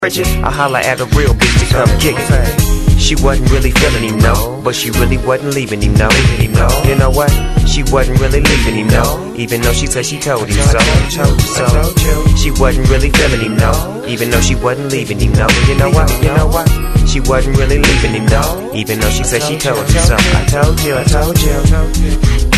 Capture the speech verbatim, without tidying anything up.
I holla at a real bitch to come kick it. She wasn't really feeling him, no, but she really wasn't leaving him, no. You know what? She wasn't really leaving him, no, even though she said she told him so. She wasn't really feeling him, no, even though she wasn't leaving him, no. You know what? You know what? She wasn't really leaving him, no, even though she said she told him so. I told you, I told you.